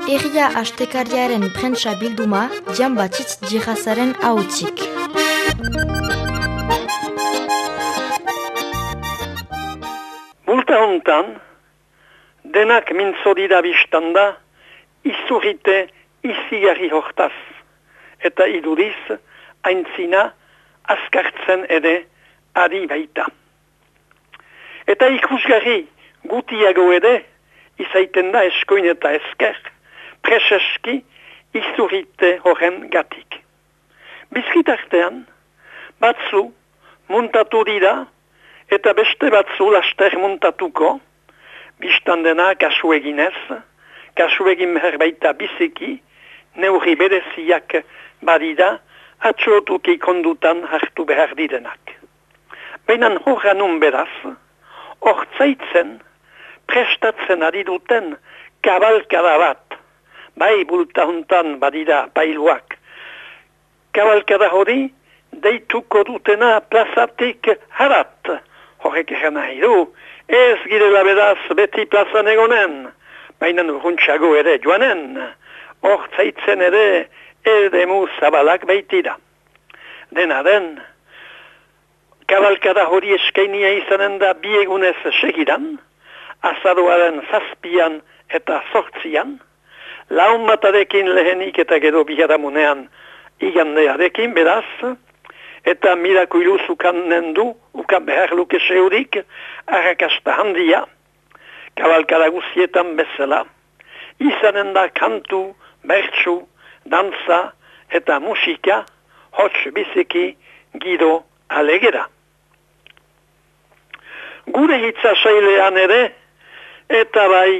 Herria astekariaren prentsa bilduma, Jan Batitz Djihazaren ahotzik. Multa hontan, denak mintzodida biztanda, izurrite izigarri hortaz, eta iduriz, aintzina, azkartzen ere ari baita. Eta ikusgarri gutiago ere, izaiten da eskoin eta esker, preseski izurrite horren gatik. Bizkitartean, batzu muntatu dira, eta beste batzu laster muntatuko, biztandena kasu eginez, kasu egin behar baita biziki, neurri bereziak badida, atxotuki kondutan hartu behar direnak. Bainan horra nun beraz, hortzaitzen, prestatzen ari duten kabalkada bat, bai bulta hontan badira bailuak. Kabalkada hori, deituko dutena plazatik harat. Horrek egan nahi du, ez girela beraz beti plazan egonen, baina urruntxago ere joanen, hortzaitzen ere edemu zabalak baitira. Dena den, kabalkada hori eskainia izanen da biegunez segidan, azaroaren 7 eta 8, laun batarekin lehenik eta gero biharamunean igandearekin beraz, eta mirakuilu zukanen du, ukan behar luke seurik, arrakasta handia, kabalkada guzietan bezala, izanen da kantu, bertsu, danza eta musika, hots biziki, gido alegera. Gure hitzasailean ere, eta bai,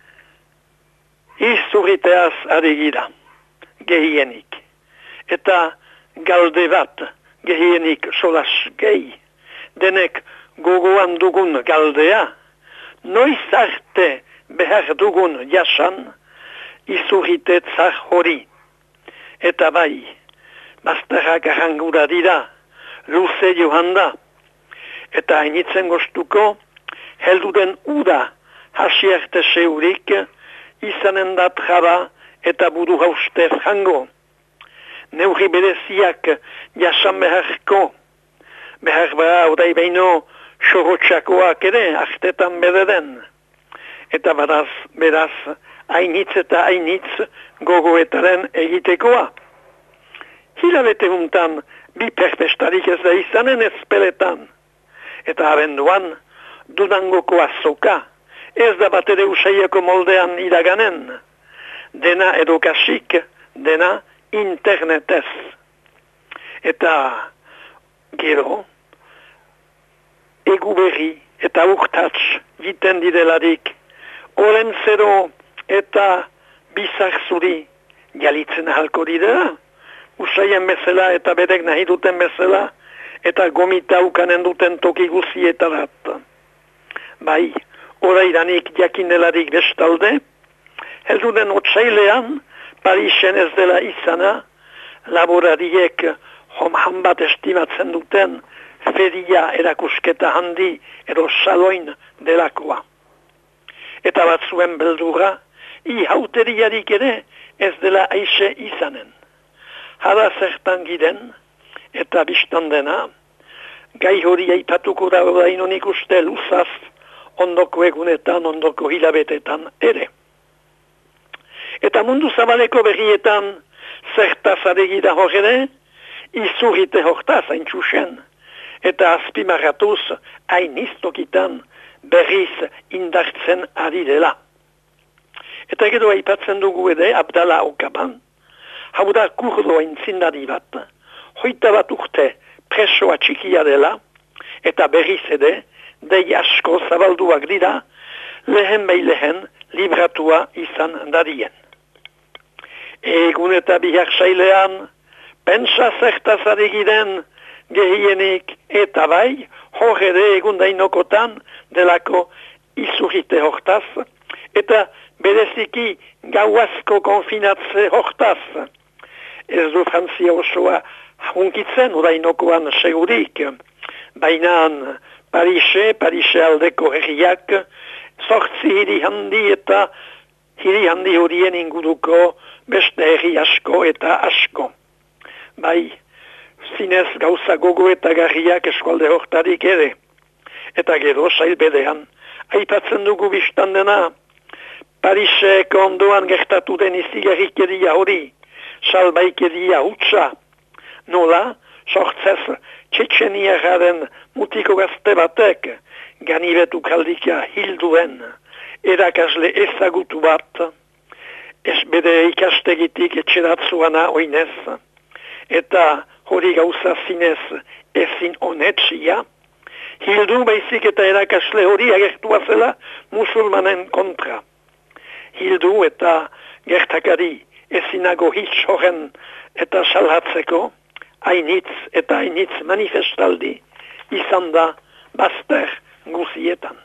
izurriteaz ari gira, gehienik. Eta galde bat, gehienik solas gehi, denek gogoan dugun galdea, noiz arte behar dugun jasan, izurrite tzar hori. Eta bai, bazterrak arrangura dira, luze johan da, eta hainitzen goztuko, helduden uda hasierte seurik, izanen da traba eta buru hauste frango. Neurri bereziak jasan beharko, behar bara odai beino sorotxakoak ere artetan bederen. Eta beraz, hainitz eta hainitz gogoetaren egitekoa. Hilabete huntan bi perpestarik ez da izanen ezpeletan. Eta abenduan, Dudangoko azoka, ez da bat ere usaiako moldean iraganen. Dena edukasik, dena internetez. Eta gero, egu berri eta urtats jiten direlarik, oren zero eta bizar zuri jalitzen ahalko dira, usaien bezala eta bedek nahi duten bezala, eta gomita ukanen duten toki guzietarat. Bai, oraidanik jakinelarik bestalde, helduden otsailean, Parisen ez dela izana, laborariek homhan bat estimatzen duten feria erakusketa handi edo saloin delakoa. Eta batzuen beldurra, ihauteriarik ere ez dela aixe izanen. Hara zertan giden, eta biztandena, gai hori aipatuko da orainonik uste luzaz, ondoko egunetan, ondoko hilabetetan ere. Eta mundu zabaleko berrietan, zertaz adegida horre, izurrite hortaz haintxusen, eta azpimarratuz hainiztokitan berriz indartzen ari dela. Eta gero aipatzen dugu ere, Abdala Okaban, hau da kurdo aintzindari bat, 21 urte presoa txikia dela, eta berriz ere, dei asko zabalduak dira, lehen bai lehen libratua izan darien. Egun eta bihar sailean, pentsa zertaz adegiden gehienik eta bai, hor ere egun dainokotan delako izurrite hortaz, eta bereziki gauazko konfinatze hortaz. Ez du Frantzia osoa hunkitzen, orainokoan segurik, baina Parise aldeko herriak, 8 hiri handi eta hiri handi horien inguruko beste herri asko eta asko. Bai, zinez gauza gogo eta garriak eskualde hortarik ere. Eta gero sailbedean, aipatzen dugu biztan dena, Pariseko ondoan gertatu den izigarrikeria hori, salbaikeria hutsa, nola, sortzez Txetxeniagaren mutiko gazte batek, ganibetu kaldika hilduen, erakasle ezagutu bat, ez bere ikastegitik etxeratzuana oinez, eta hori gauza zinez ezin honetxia, hildu baizik eta erakasle hori agertua zela musulmanen kontra. Hildu eta gertakari ezinago hitz horren eta salhatzeko, hainitz eta hainitz manifestaldi izan da bazter guzietan.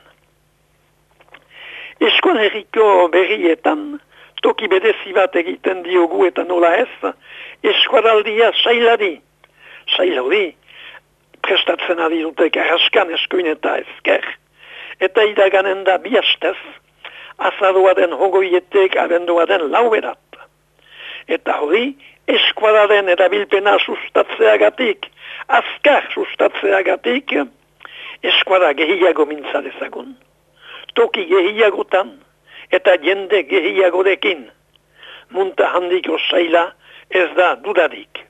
Eskoal herriko berrietan, toki bedezi bat egiten diogu eta nola ez, eskuaraldia sailari. Sailari, prestatzen ari dute karraskan eskuin eta ezker. Eta idaganen da bihastez, azaruaren hogoietek abenduaren lauberat. Eta hori, eskuararen erabilpena sustatzeagatik, azkar sustatzeagatik, eskuara gehiago mintzadezagun. Toki gehiagotan eta jende gehiagorekin. Munta handiko saila ez da dudarik.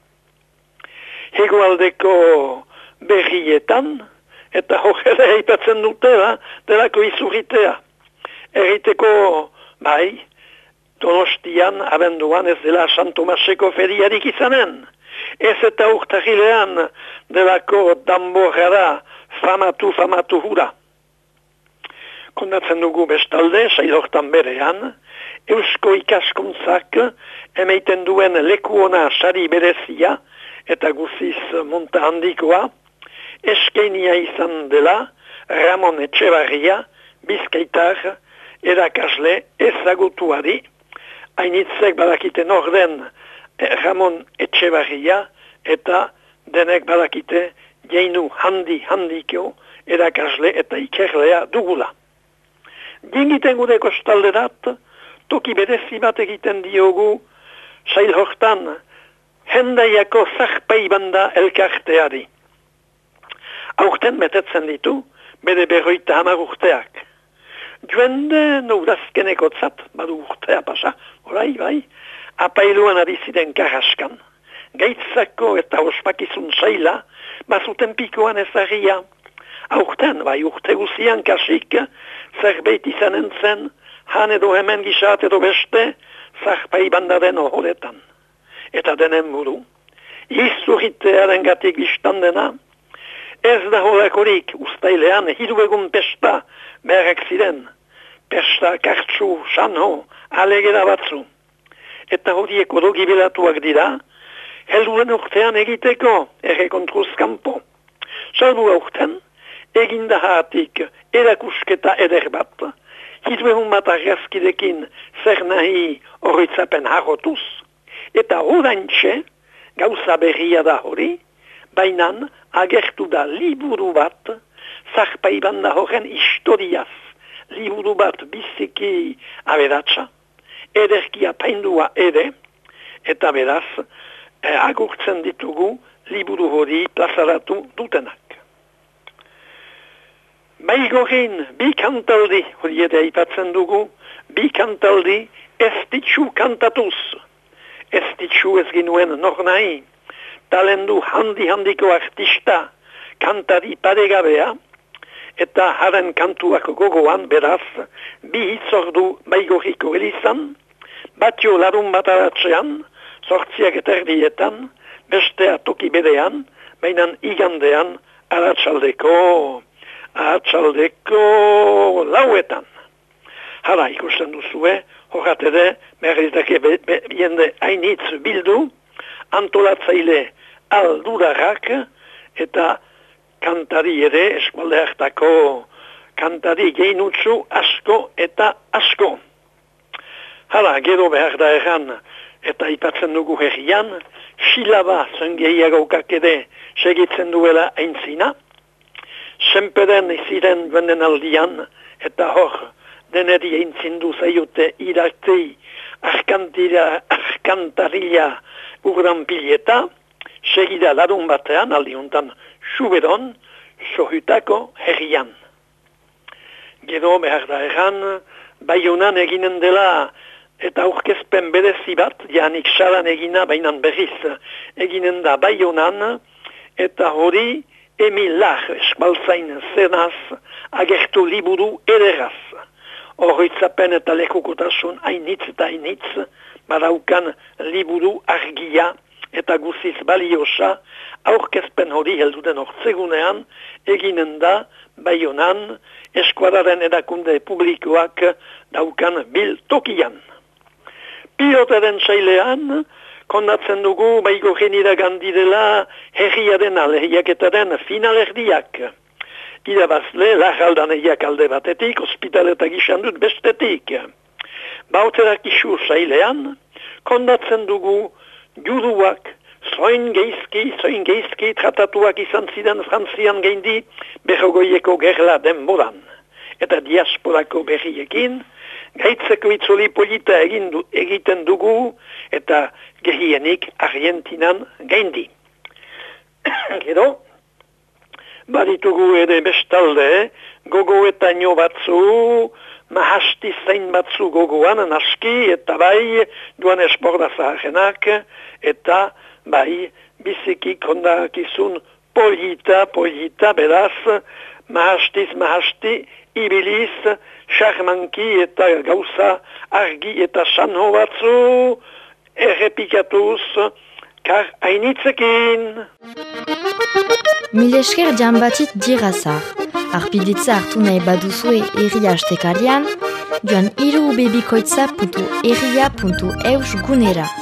Hegoaldeko berrietan, eta hojera eipatzen dutela, delako izurritea. Erriteko, bai, Donostian, abenduan ez dela San Tomaseko feriarik izanen. Ez eta urtahilean delako danborrara famatu hura. Kondatzen dugu bestalde, sailortan berean, Eusko ikaskuntzak emeiten duen lekuona sari berezia eta guziz munta handikoa, eskeinia izan dela Ramon Etxebarria, Bizkaitar, erakasle ezagutuari, hainitzek badakite norden Ramon Etxebarria eta denek badakite jeinu handiko erakasle eta ikerlea dugula. Dingiten gude kostalderat, toki berezi bat egiten diogu sail hortan hendaiako zarpai banda elkarteari. Aurten betetzen ditu, bere 50 urteak. Joende nudazkeneko tzat, badu urtea pasa, orai, bai, apailuan ari ziren karraskan. Gaitzako eta ospakizun saila, bazuten pikoan ezagia. Aurten, bai, urte guzian kasik, zerbait izanen zen, han edo hemen gisat edo beste, zarpai bandaren horretan. Eta denen buru, izurritearen gatik biztandena, ez da horrekorik ustailean hiru egun pesta beharrak ziren, pesta kartsu, sano, alegera batzu. Eta horiek odogi bilatuak dira, helduren urtean egiteko errekontruz kanpo. Salbu aurten, egindahatik erakusketa eder bat, hiru egun bat argazkidekin zer nahi horretzapen harrotuz, eta horantxe, gauza berria da hori, bainan agertu da liburu bat, zarpai banda horren historiaz, liburu bat biziki aberatsa, ederki apaindua ere, eta beraz, agurtzen ditugu liburu hori plazaratu dutenak. Baigorin, bi kantaldi, hori ere aipatzen dugu, bi kantaldi ez ditxu kantatuz. Ez ditxu ez ginuen nor nahi, talendu handiko artista, kantari paregabea, eta haren kantuak gogoan beraz, bi hitzordu baigoriko elizan, batio larun bat aratzean, 8:30, bestea toki bedean, bainan igandean aratsaldeko lauetan. Hala ikusten duzue, horatere, berrizake jende hainitz bildu, antolatzaile aldudarrak, eta kantari ere, eskualde hartako kantari geinutzu asko eta asko. Hala, gero behar da erran, eta ipatzen dugu herrian, silaba zengeiagokak ere segitzen duela aintzina, senperen iziren benden aldian, eta hor deneri eintzindu zaiote iratei arkantarila urdan pileta, segida larun batean, aldiuntan Xuberon, sohutako herrian. Gero behar da erran, Baionan eginen dela eta aurkezpen berezi bat, janik saran egina bainan berriz, eginen da Baionan, eta hori Emil Lach esmaltzain zenaz agertu liburu ederaz. Horritzapen eta lekukotasun hainitz eta hainitz, badaukan liburu argia eta guziz baliosa, aurkezpen hori helduden ortzegunean, eginen da Baionan, eskuadaren erakunde publikoak daukan biltokian. Pilotaren sailean, kondatzen dugu baigo genira gandidela herriaren lehiaketaren finalerdiak. Irabazle, lajaldan egiak alde batetik, ospitaleta gizan dut bestetik. Bauterak isu sailean, kondatzen dugu juduak, zoin geizki, tratatuak izan zidan Frantzian geindi berrogoieko gerla denboran. Eta diasporako berriekin, gaitzeko itzoli polita egiten dugu, eta gehienik Argentinan geindi. Gero, baditugu ere bestalde, gogoetaino batzu, mahasti zain batzu gogoan, naski, eta bai, duan esborda zaharenak, eta bai, biziki kondakizun polita, beraz, mahasti, ibiliz, charmanki eta gauza argi eta sanho batzu, errepikatuz, kar hainitzekin. Mil esker Jean-Baptiste Dirazar. Arpiditza hartu nahi baduzue herria astekarian, joan irubebikoitza.herria.eus gunera.